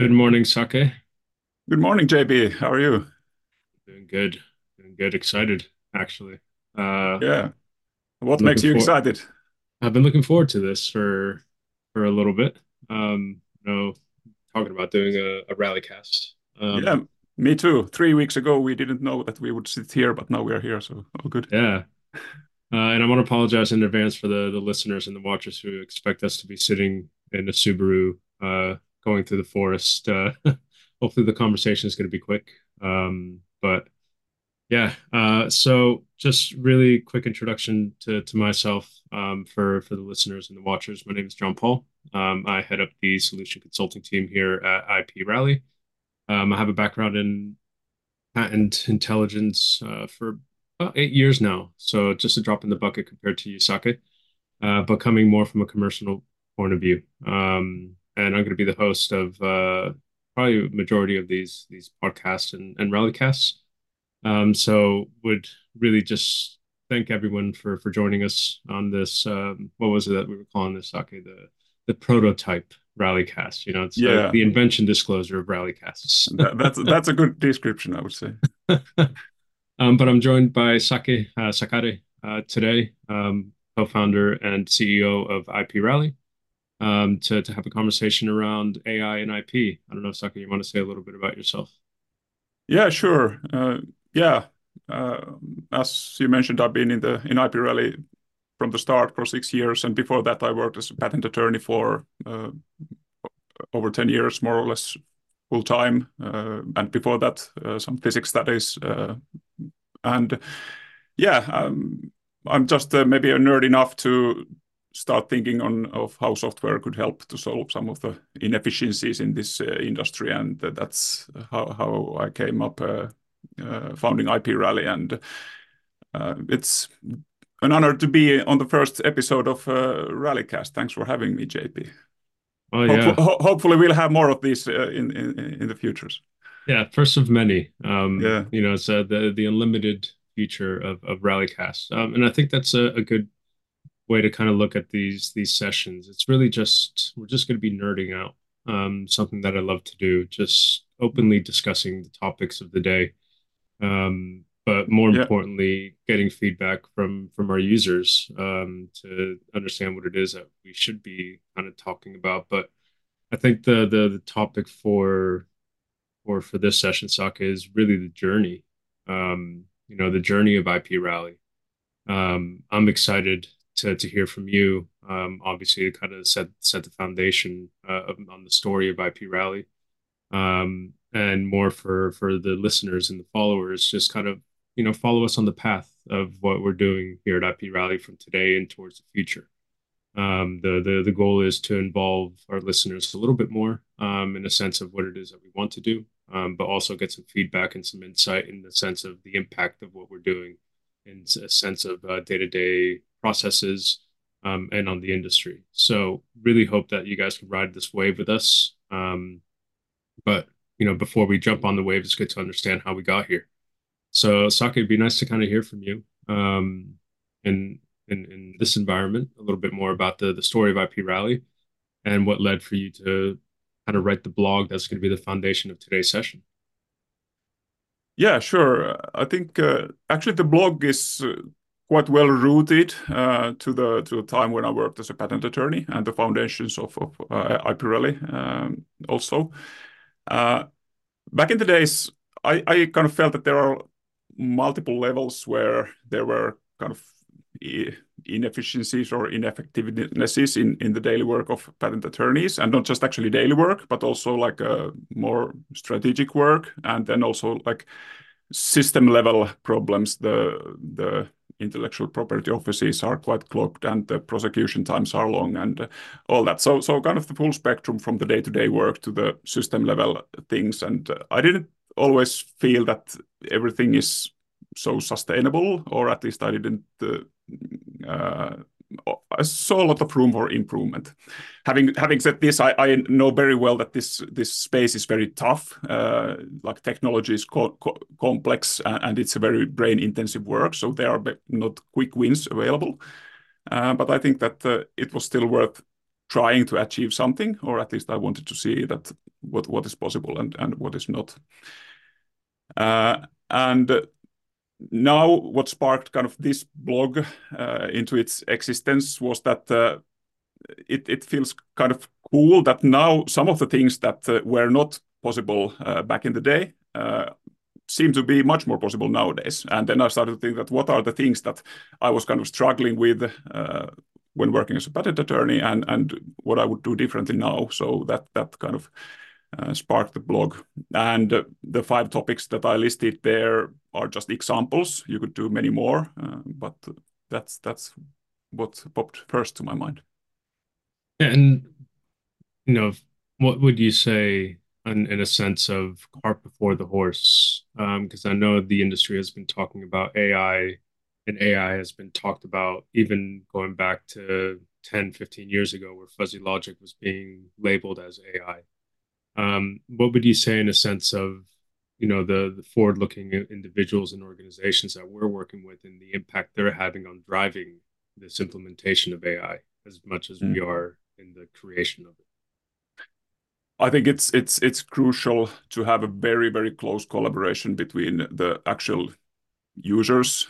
Good morning, Sake. Good morning, JB. How are you? Doing good. Doing good. Excited, actually. Uh, Yeah. What I'm makes looking you for. excited? I've been looking forward to this for a little bit. Talking about doing a rally cast. Yeah, me too. 3 weeks ago, we didn't know that we would sit here, but now we are here, so all good. Yeah. And I want to apologize in advance for the listeners and the watchers who expect us to be sitting in a Subaru, going through the forest. Hopefully, the conversation is going to be quick. But Yeah. So just really quick introduction to myself, for the listeners and the watchers. My name is John Paul. I head up the solution consulting team here at IP Rally. I have a background in patent intelligence, for about 8 years now. So just a drop in the bucket compared to Yusake, but coming more from a commercial point of view. And I'm going to be the host of, probably a majority of these podcasts and rally casts. So would really just thank everyone for joining us on this. What was it that we were calling this, Sake? The prototype rallycast. It's Yeah, the invention disclosure of rallycasts. that's a good description, I would say. But I'm joined by Sake Sakare today, co-founder and CEO of IP Rally, to have a conversation around AI and IP. I don't know, Sake, you want to say a little bit about yourself? Yeah, sure. Yeah, uh, as you mentioned, I've been in IP Rally from the start for 6 years, and before that, I worked as a patent attorney for over 10 years, more or less full time. And before that, some physics studies. And yeah, I'm just maybe a nerd enough to start thinking on of how software could help to solve some of the inefficiencies in this industry, and that's how I came up founding IP Rally, and it's an honor to be on the first episode of Rallycast. Thanks for having me, JP. Oh yeah. Hopefully, we'll have more of these in the futures. Yeah, first of many. Yeah, It's the unlimited feature of Rallycast, and I think that's a good way to kind of look at these sessions. It's really just we're just going to be nerding out, something that I love to do, just openly discussing the topics of the day, but more yeah, importantly, getting feedback from our users, to understand what it is that we should be kind of talking about. But I think the topic for this session, Saka, is really the journey. The journey of IP Rally. I'm excited to hear from you. Obviously, to kind of set the foundation, on the story of IP Rally, and more for the listeners and the followers. Just kind of follow us on the path of what we're doing here at IP Rally from today and towards the future. The goal is to involve our listeners a little bit more, in a sense of what it is that we want to do, but also get some feedback and some insight in the sense of the impact of what we're doing, in a sense of day-to-day processes, and on the industry. So really hope that you guys can ride this wave with us. But before we jump on the wave, it's good to understand how we got here. So, Saki, it'd be nice to kind of hear from you, in in this environment, a little bit more about the story of IP Rally and what led for you to kind of write the blog that's going to be the foundation of today's session. yeah, sure. I think actually the blog is quite well rooted to the time when I worked as a patent attorney and the foundations of IP Rally also. Uh, Back in the days, I kind of felt that there are multiple levels where there were kind of i- inefficiencies or ineffectivenesses in the daily work of patent attorneys, and not just actually daily work, but also like more strategic work, and then also like system level problems. The intellectual property offices are quite clogged, and the prosecution times are long, and all that. So kind of the full spectrum from the day-to-day work to the system level things. And I didn't always feel that everything is so sustainable, or at least I didn't. Uh, I saw a lot of room for improvement. Having said this, I know very well that this space is very tough. Like technology is complex, and it's a very brain intensive work. So there are not quick wins available. But I think that it was still worth trying to achieve something, or at least I wanted to see that what is possible and what is not. And now what sparked kind of this blog into its existence was that it feels kind of cool that now some of the things that were not possible back in the day seem to be much more possible nowadays. And then I started to think that what are the things that I was kind of struggling with when working as a patent attorney, and what I would do differently now. So that kind of sparked the blog. And the 5 topics that I listed there are just examples. You could do many more, but that's what popped first to my mind. And you know, what would you say in a sense of cart before the horse? Because I know the industry has been talking about AI, and AI has been talked about even going back to 10, 15 years ago, where fuzzy logic was being labeled as AI. What would you say in a sense of, the forward-looking individuals and organizations that we're working with and the impact they're having on driving this implementation of AI as much as we Mm. are in the creation of it? I think it's crucial to have a very close collaboration between the actual users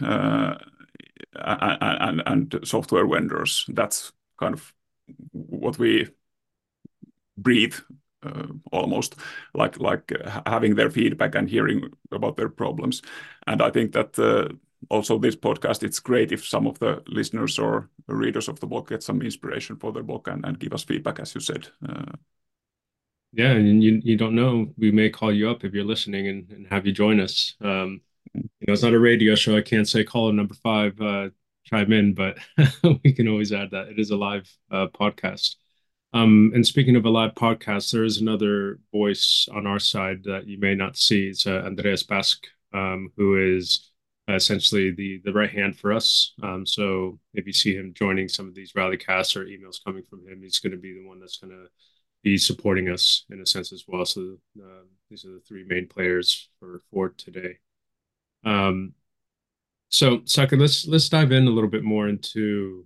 and software vendors. That's kind of what we breathe, almost like having their feedback and hearing about their problems. And I think that also this podcast, it's great if some of the listeners or readers of the book get some inspiration for their book and give us feedback, as you said. Yeah, and you don't know, we may call you up if you're listening and have you join us. It's not a radio show. I can't say caller number 5, chime in, but we can always add that it is a live podcast. And speaking of a live podcast, there is another voice on our side that you may not see. It's Andreas Bask, who is essentially the right hand for us. So if you see him joining some of these rally casts or emails coming from him, he's going to be the one that's going to be supporting us in a sense as well. So these are the 3 main players for today. So Saka, let's dive in a little bit more into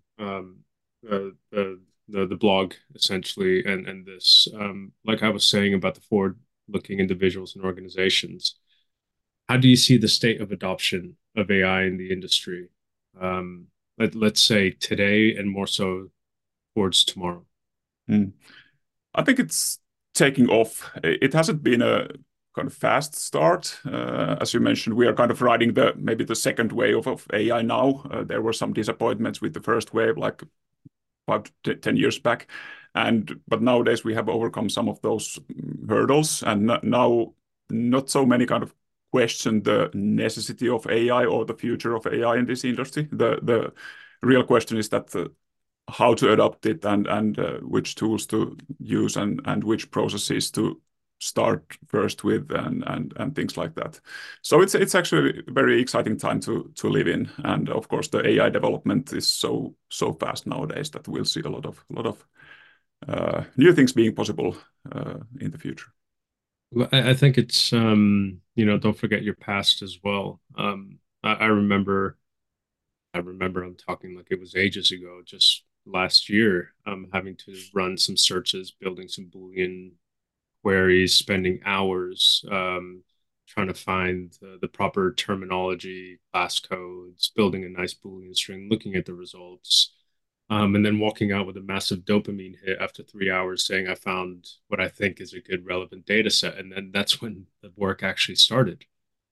the blog essentially and this like I was saying about the forward-looking individuals and organizations. How do you see the state of adoption of AI in the industry? Let's say today and more so towards tomorrow. Mm. I think it's taking off. It hasn't been a kind of fast start. As you mentioned, we are kind of riding maybe the second wave of AI now. There were some disappointments with the first wave, like 5 to 10 years back, but nowadays we have overcome some of those hurdles, and now not so many kind of question the necessity of AI or the future of AI in this industry. The real question is that how to adopt it and which tools to use and which processes to start first with and things like that. So it's actually a very exciting time to live in, and of course the AI development is so fast nowadays that we'll see a lot of new things being possible in the future. Well, I think it's don't forget your past as well. I remember I'm talking like it was ages ago, just last year, having to run some searches, building some Boolean queries, spending hours trying to find the proper terminology, class codes, building a nice Boolean string, looking at the results, and then walking out with a massive dopamine hit after 3 hours saying I found what I think is a good relevant data set. And then that's when the work actually started.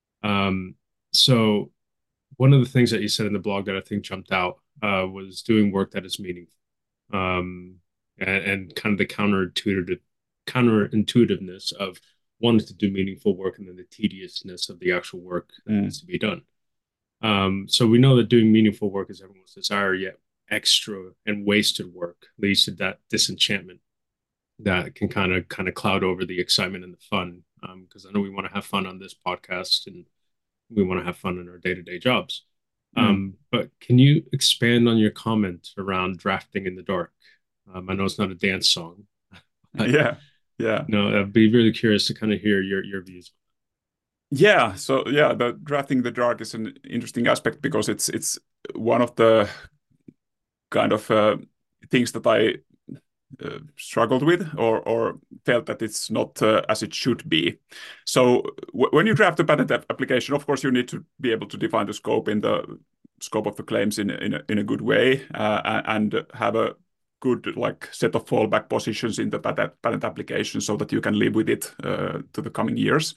So one of the things that you said in the blog that I think jumped out was doing work that is meaningful, and kind of the counterintuitiveness of wanting to do meaningful work and then the tediousness of the actual work that needs to be done. So we know that doing meaningful work is everyone's desire, yet extra and wasted work leads to that disenchantment that can kind of cloud over the excitement and the fun. Because I know we want to have fun on this podcast and we want to have fun in our day-to-day jobs. But can you expand on your comment around drafting in the dark? I know it's not a dance song, but Yeah. no, I'd be really curious to kind of hear your views. Yeah, so yeah, the drafting the dark is an interesting aspect because it's one of the kind of things that I struggled with or felt that it's not as it should be. So when you draft a patent application, of course, you need to be able to define the scope in the scope of the claims in a good way and have a good like set of fallback positions in the patent application so that you can live with it to the coming years.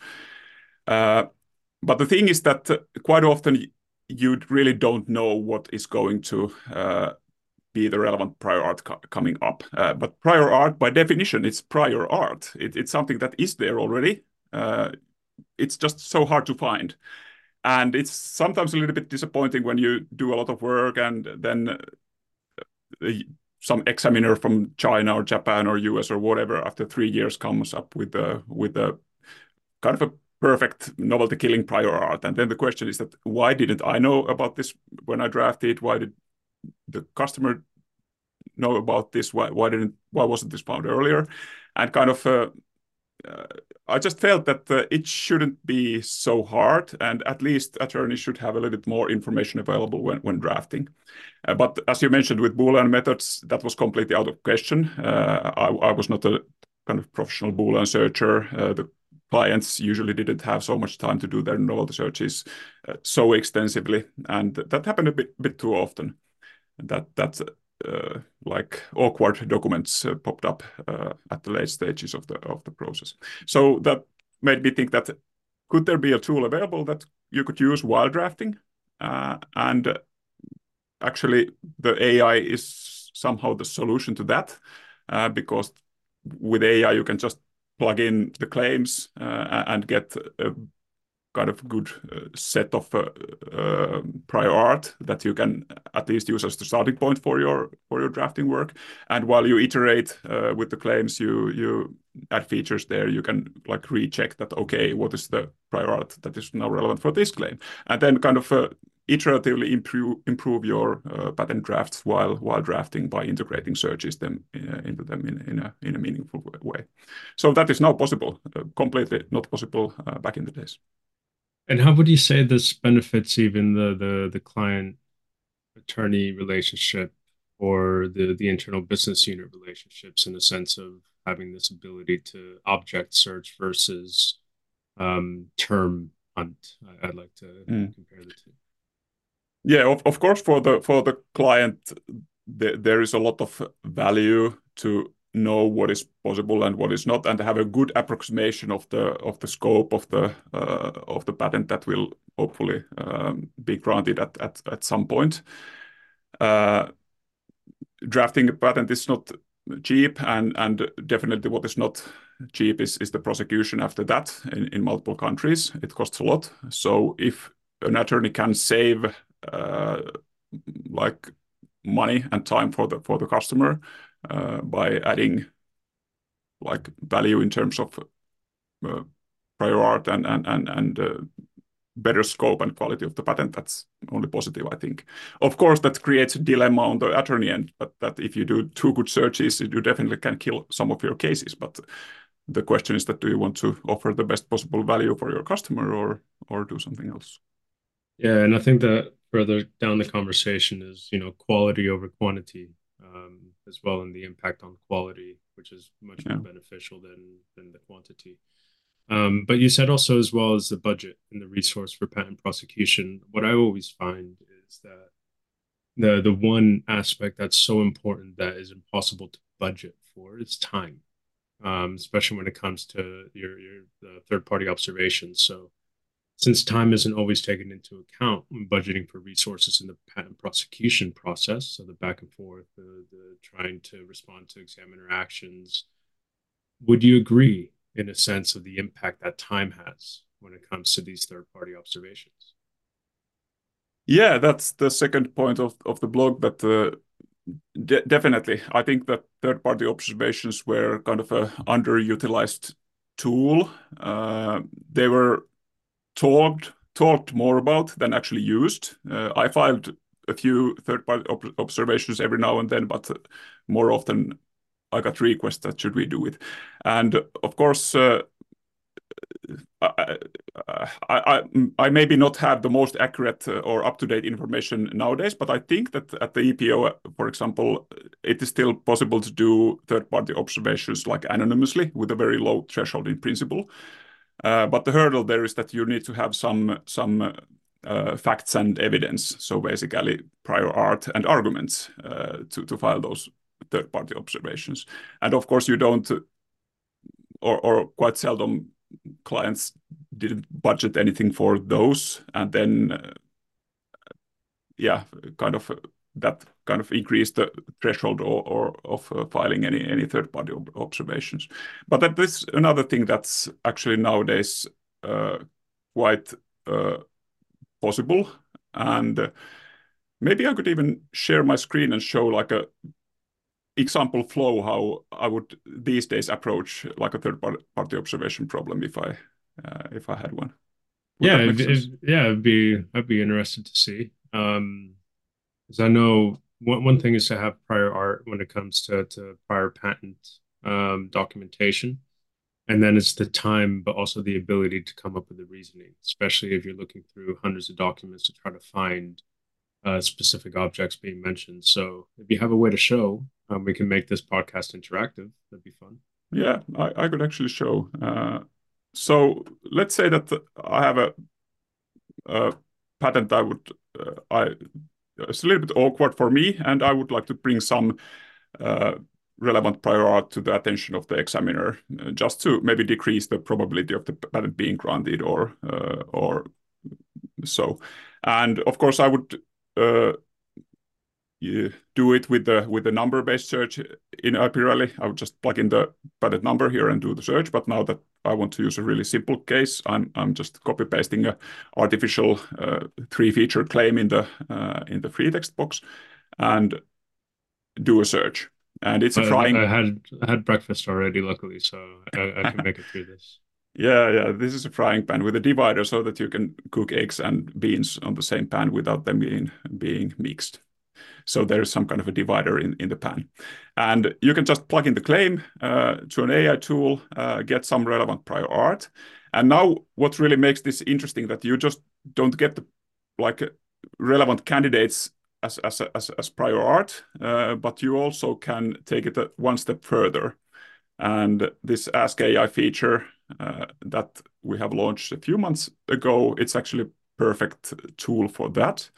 But the thing is that quite often you really don't know what is going to be the relevant prior art coming up. But prior art, by definition, it's prior art. It's something that is there already. It's just so hard to find. And it's sometimes a little bit disappointing when you do a lot of work and then some examiner from China or Japan or US or whatever after 3 years comes up with a kind of a perfect novelty killing prior art. And then the question is that why didn't I know about this when I drafted? Why did the customer know about this? Why wasn't this found earlier? And kind of I just felt that it shouldn't be so hard, and at least attorneys should have a little bit more information available when drafting. But as you mentioned with Boolean methods, that was completely out of question. I was not a kind of professional Boolean searcher. The clients usually didn't have so much time to do their novelty searches so extensively, and that happened a bit too often. That like awkward documents popped up at the late stages of the process. So that made me think that could there be a tool available that you could use while drafting? And actually, the AI is somehow the solution to that because with AI you can just plug in the claims and get a kind of good set of prior art that you can at least use as the starting point for your drafting work. And while you iterate with the claims, you add features there. You can like recheck that, okay, what is the prior art that is now relevant for this claim, and then kind of iteratively improve your patent drafts while drafting by integrating searches into them in a meaningful way. So that is now possible, completely not possible back in the days. And how would you say this benefits even the client attorney relationship or the internal business unit relationships in the sense of having this ability to object search versus term hunt? I'd like to compare the two. Yeah, of course, for the client, there is a lot of value to know what is possible and what is not, and have a good approximation of the scope of the patent that will hopefully be granted at some point. Drafting a patent is not cheap, and definitely what is not cheap is the prosecution after that in multiple countries. It costs a lot. So if an attorney can save like money and time for the customer by adding like value in terms of prior art and better scope and quality of the patent, that's only positive, I think. Of course, that creates a dilemma on the attorney end, but that if you do too good searches, you definitely can kill some of your cases. But the question is that do you want to offer the best possible value for your customer or do something else? Yeah, and I think that further down the conversation is, quality over quantity, as well, and the impact on quality, which is much more beneficial than the quantity. But you said also as well as the budget and the resource for patent prosecution. What I always find is that the one aspect that's so important that is impossible to budget for is time, especially when it comes to your the third party observations. So since time isn't always taken into account when budgeting for resources in the patent prosecution process, so the back and forth, the trying to respond to examiner actions, would you agree in a sense of the impact that time has when it comes to these third-party observations? Yeah, that's the second point of the blog, that definitely. I think that third-party observations were kind of a underutilized tool. They were talked more about than actually used. I filed a few third-party observations every now and then, but more often I got requests that should we do it. And of course, I, I maybe not have the most accurate or up-to-date information nowadays, but I think that at the EPO, for example, it is still possible to do third-party observations like anonymously with a very low threshold in principle. But the hurdle there is that you need to have some facts and evidence. So basically, prior art and arguments to file those third-party observations. And of course, you don't, or quite seldom, clients didn't budget anything for those, and then yeah, kind of that kind of increased the threshold or of filing any third-party observations. But that is another thing that's actually nowadays quite possible. And maybe I could even share my screen and show like a example flow how I would these days approach like a third-party observation problem if I had one. Would Yeah, that make sense? yeah, I'd be interested to see. Because I know one thing is to have prior art when it comes to prior patent documentation, and then it's the time, but also the ability to come up with the reasoning, especially if you're looking through hundreds of documents to try to find specific objects being mentioned. So if you have a way to show, we can make this podcast interactive. That'd be fun. Yeah, I could actually show. So let's say that I have a patent I would I it's a little bit awkward for me, and I would like to bring some uh, relevant prior art to the attention of the examiner, just to maybe decrease the probability of the patent being granted or so. And of course, I would you do it with the number-based search in Epirally. I would just plug in the patent number here and do the search. But now that I want to use a really simple case, I'm just copy-pasting a artificial three-feature claim in the free text box and do a search. And it's a frying. I had breakfast already, luckily, so I can make it through this. Yeah. This is a frying pan with a divider so that you can cook eggs and beans on the same pan without them being mixed. So there is some kind of a divider in the pan. And you can just plug in the claim to an AI tool, get some relevant prior art. And now what really makes this interesting that you just don't get the like relevant candidates as prior art, but you also can take it one step further. And this Ask AI feature that we have launched a few months ago, it's actually a perfect tool for that.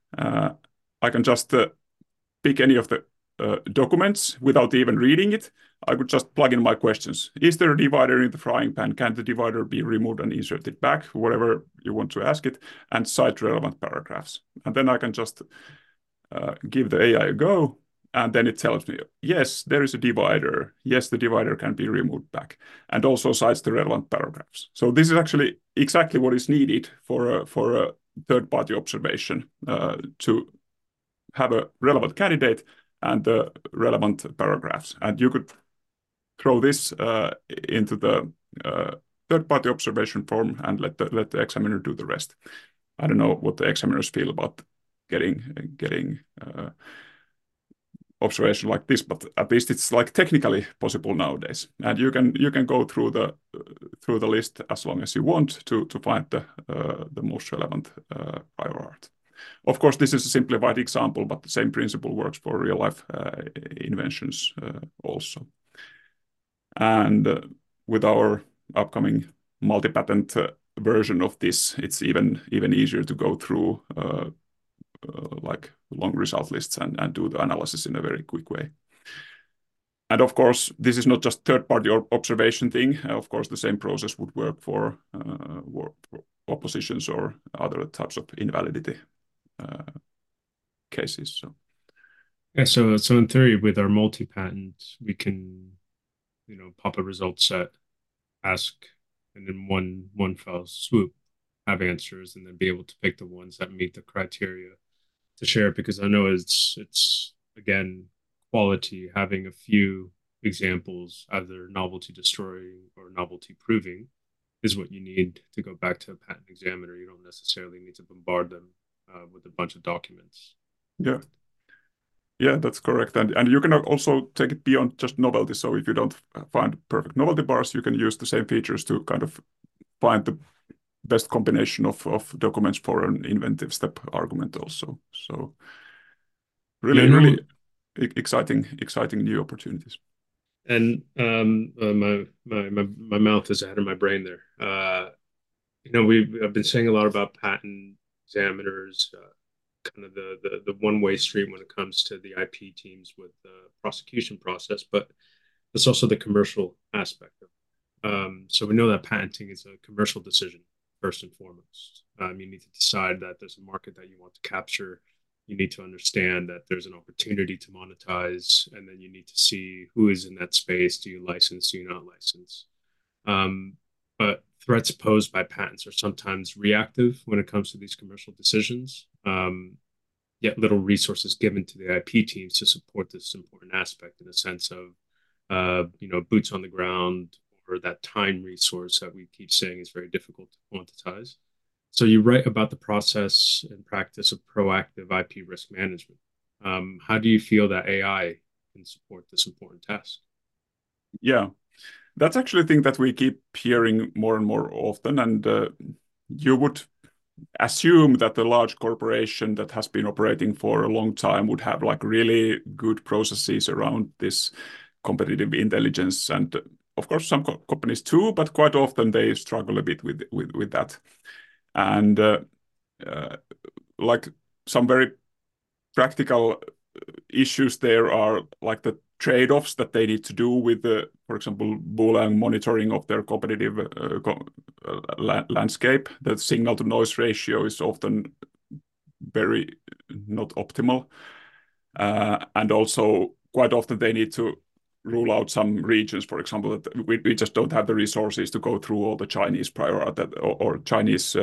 I can just pick any of the documents without even reading it. I would just plug in my questions. Is there a divider in the frying pan? Can the divider be removed and inserted back? Whatever you want to ask it, and cite relevant paragraphs. And then I can just give the AI a go, and then it tells me, yes, there is a divider. Yes, the divider can be removed back, and also cites the relevant paragraphs. So this is actually exactly what is needed for a third-party observation to have a relevant candidate and the relevant paragraphs. And you could throw this into the third-party observation form and let the examiner do the rest. I don't know what the examiners feel about getting observation like this, but at least it's like technically possible nowadays. And you can go through the list as long as you want to find the most relevant prior art. Of course, this is a simplified example, but the same principle works for real-life inventions also. And with our upcoming multi-patent version of this, it's even easier to go through like long result lists and do the analysis in a very quick way. And of course, this is not just third-party observation thing. Of course, the same process would work for oppositions or other types of invalidity cases. So Yeah, so in theory, with our multi-patent, we can, pop a result set, ask, and in one fell swoop, have answers, and then be able to pick the ones that meet the criteria to share. Because I know it's again quality having a few examples, either novelty destroying or novelty proving, is what you need to go back to a patent examiner. You don't necessarily need to bombard them with a bunch of documents. yeah. Yeah, that's correct. And you can also take it beyond just novelty. So if you don't find perfect novelty bars, you can use the same features to kind of find the best combination of documents for an inventive step argument also. So Yeah, I really, know. really exciting new opportunities. And my mouth is ahead of my brain there. We I've been saying a lot about patent examiners, kind of the one-way street when it comes to the IP teams with the prosecution process, but there's also the commercial aspect of it. So we know that patenting is a commercial decision first and foremost. You need to decide that there's a market that you want to capture. You need to understand that there's an opportunity to monetize, and then you need to see who is in that space. Do you license? Do you not license? Um, but threats posed by patents are sometimes reactive when it comes to these commercial decisions. Yet little resources given to the IP teams to support this important aspect in a sense of, boots on the ground or that time resource that we keep saying is very difficult to quantize. So you write about the process and practice of proactive IP risk management. How do you feel that AI can support this important task? Yeah, that's actually a thing that we keep hearing more and more often. And you would assume that a large corporation that has been operating for a long time would have like really good processes around this competitive intelligence. And of course, some companies too, but quite often they struggle a bit with that. And uh, like some very practical issues there are like the trade-offs that they need to do with the, for example, Boolean monitoring of their competitive landscape. The signal to noise ratio is often very not optimal. And also quite often they need to rule out some regions, for example, that we just don't have the resources to go through all the Chinese prior that or Chinese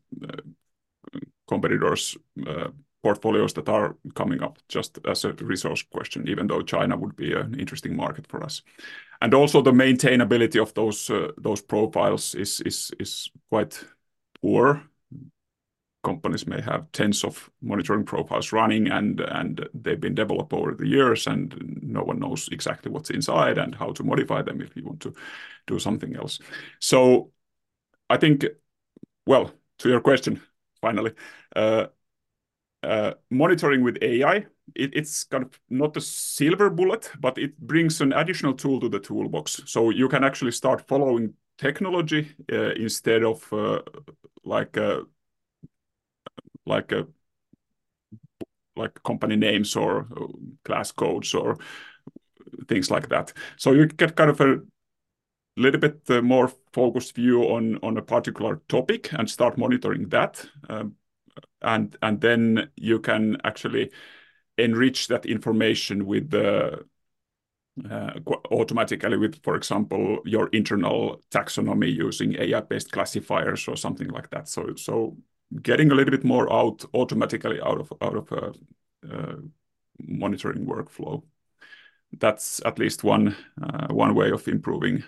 competitors' portfolios that are coming up just as a resource question, even though China would be an interesting market for us. And also the maintainability of those profiles is quite poor. Companies may have tens of monitoring profiles running, and they've been developed over the years, and no one knows exactly what's inside and how to modify them if you want to do something else. So I think, well, to your question, finally, monitoring with AI, it's kind of not a silver bullet, but it brings an additional tool to the toolbox. So you can actually start following technology instead of like like a like company names or class codes or things like that. So you get kind of a little bit more focused view on a particular topic and start monitoring that. And then you can actually enrich that information with the automatically with, for example, your internal taxonomy using AI-based classifiers or something like that. So getting a little bit more out automatically out of monitoring workflow. That's at least one way of improving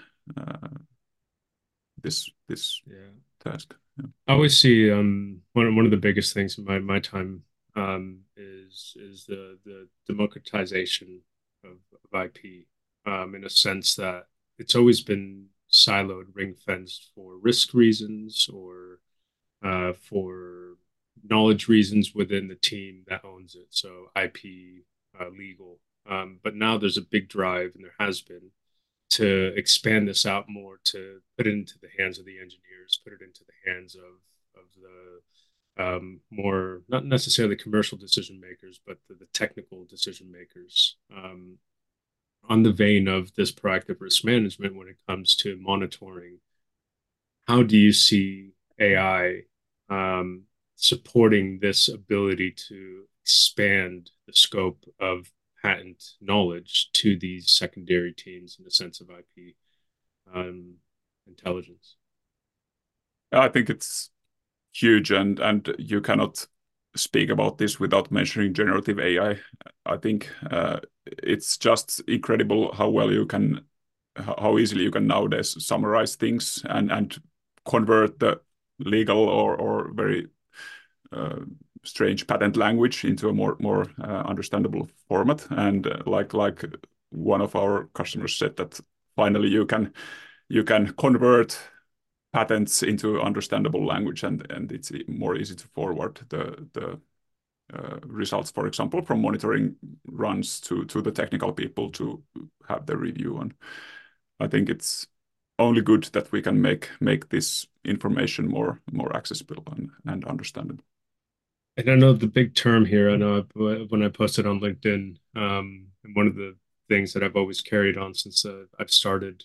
this Yeah. task. Yeah. I always see one of the biggest things in my time is the democratization of IP in a sense that it's always been siloed, ring fenced for risk reasons or for knowledge reasons within the team that owns it. So IP, legal. But now there's a big drive, and there has been, to expand this out more, to put it into the hands of the engineers, put it into the hands of the more not necessarily commercial decision makers, but the technical decision makers. On the vein of this proactive risk management, when it comes to monitoring, how do you see AI supporting this ability to expand the scope of patent knowledge to these secondary teams in the sense of IP intelligence? I think it's huge, and you cannot speak about this without mentioning generative AI. I think it's just incredible how well you can, how easily you can nowadays summarize things and convert the legal or very uh, strange patent language into a more understandable format. And like one of our customers said that finally you can convert patents into understandable language, and it's more easy to forward the results, for example, from monitoring runs to the technical people to have the review on. I think it's only good that we can make this information more accessible and understandable. And I know the big term here, I know when I posted on LinkedIn, and one of the things that I've always carried on since I've started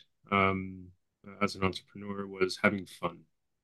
as an entrepreneur was having fun.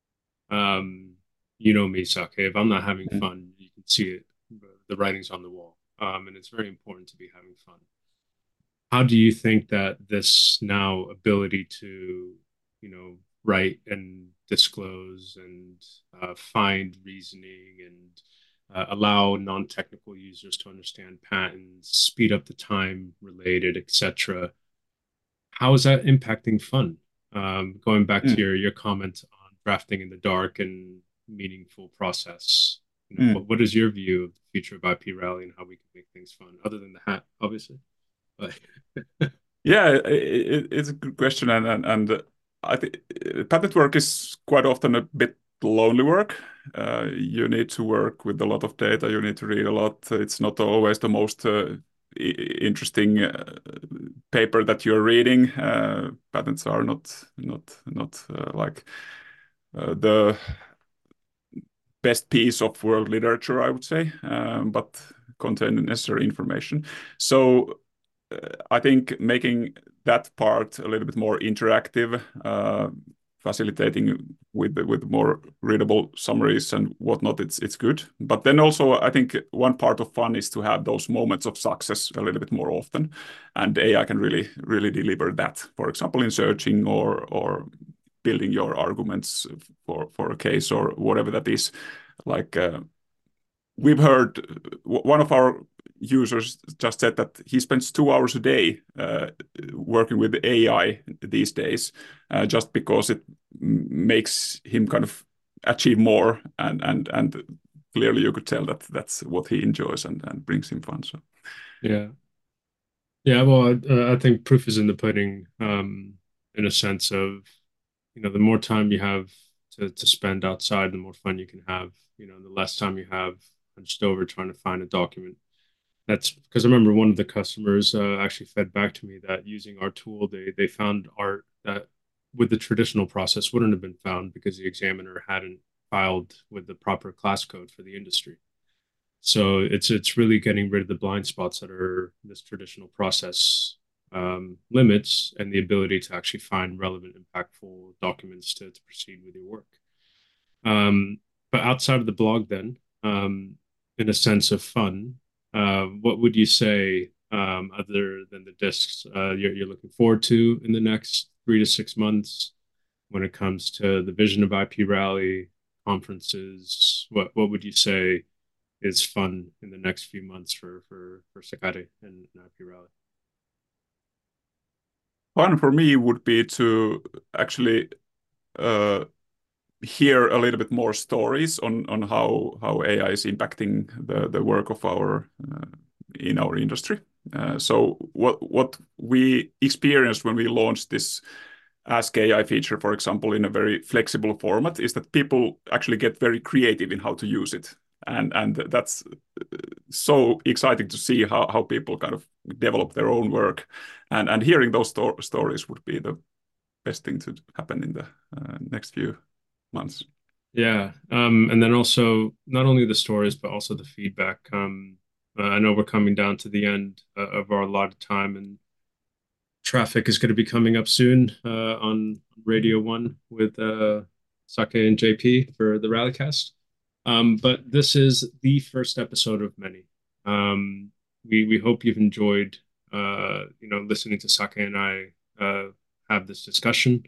Um, you know me, Sake. If I'm not having Mm. fun, you can see it. The writing's on the wall. And it's very important to be having fun. How do you think that this now ability to, write and disclose and find reasoning and allow non-technical users to understand patterns, speed up the time related, etc. How is that impacting fun? Going back to Mm. your comment on drafting in the dark and meaningful process, Mm. what is your view of the future of IP Rally and how we can make things fun, other than the hat, obviously? But Yeah, it's a good question, and I think patent work is quite often a bit lonely work. You need to work with a lot of data. You need to read a lot. It's not always the most interesting paper that you're reading. Patents are not like the best piece of world literature, I would say, but contain necessary information. So I think making that part a little bit more interactive, facilitating with more readable summaries and whatnot, it's good. But then also, I think one part of fun is to have those moments of success a little bit more often, and AI can really deliver that. For example, in searching or building your arguments for a case or whatever that is. Like we've heard one of our users just said that he spends 2 hours a day working with AI these days, just because it makes him kind of achieve more, and clearly you could tell that that's what he enjoys and brings him fun. So yeah, yeah. Well, I think proof is in the pudding, in a sense of, the more time you have to spend outside, the more fun you can have. The less time you have hunched over trying to find a document. That's because I remember one of the customers actually fed back to me that using our tool, they found art that with the traditional process wouldn't have been found because the examiner hadn't filed with the proper class code for the industry. So it's really getting rid of the blind spots that are this traditional process limits and the ability to actually find relevant, impactful documents to proceed with your work. Um, but outside of the blog, then, in a sense of fun, what would you say, other than the discs, you're looking forward to in the next 3 to 6 months when it comes to the vision of IP Rally, conferences? What would you say is fun in the next few months for Sakari and IP Rally? fun for me would be to actually uh, hear a little bit more stories on how AI is impacting the work of our in our industry. So what we experienced when we launched this Ask AI feature, for example, in a very flexible format, is that people actually get very creative in how to use it, and that's so exciting to see how people kind of develop their own work, and hearing those stories would be the best thing to happen in the next few months. Yeah. And then also not only the stories, but also the feedback. I know we're coming down to the end of our allotted time, and traffic is going to be coming up soon on Radio One with Sake and JP for the Rallycast. But this is the first episode of many. We hope you've enjoyed listening to Sake and I have this discussion.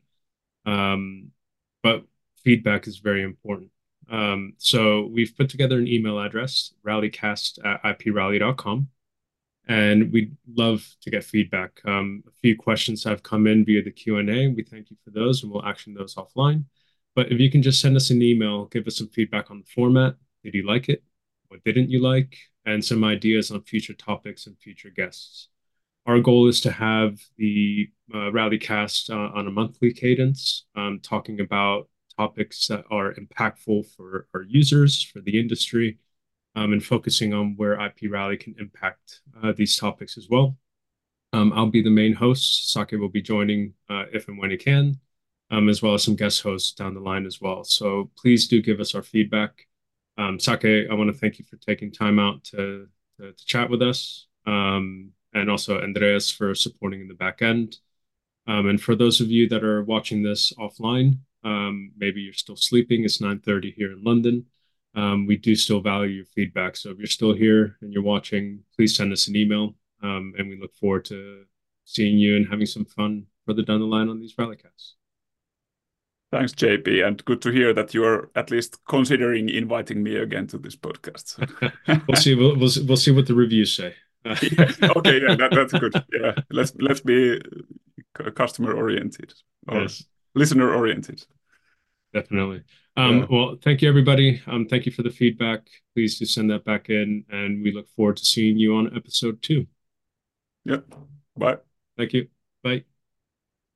But feedback is very important. So we've put together an email address, rallycast@iprally.com, and we'd love to get feedback. A few questions have come in via the Q&A. We thank you for those, and we'll action those offline. But if you can just send us an email, give us some feedback on the format. Did you like it? What didn't you like? And some ideas on future topics and future guests. Our goal is to have the Rallycast on a monthly cadence, talking about topics that are impactful for our users, for the industry, and focusing on where IP Rally can impact these topics as well. I'll be the main host. Sake will be joining if and when he can, as well as some guest hosts down the line as well. So please do give us our feedback. Sake, I want to thank you for taking time out to chat with us, and also Andreas for supporting in the back end. And for those of you that are watching this offline, maybe you're still sleeping. It's 9:30 here in London. We do still value your feedback. So if you're still here and you're watching, please send us an email. And we look forward to seeing you and having some fun further down the line on these rallycasts. Thanks, JP, and good to hear that you're at least considering inviting me again to this podcast. We'll see. We'll see what the reviews say. Yeah, okay, yeah, that's good. Yeah, let's be customer oriented or Yes, listener oriented. definitely. Yeah, Well, thank you, everybody. Thank you for the feedback. Please do send that back in, and we look forward to seeing you on episode 2. yeah. Bye. Thank you. Bye.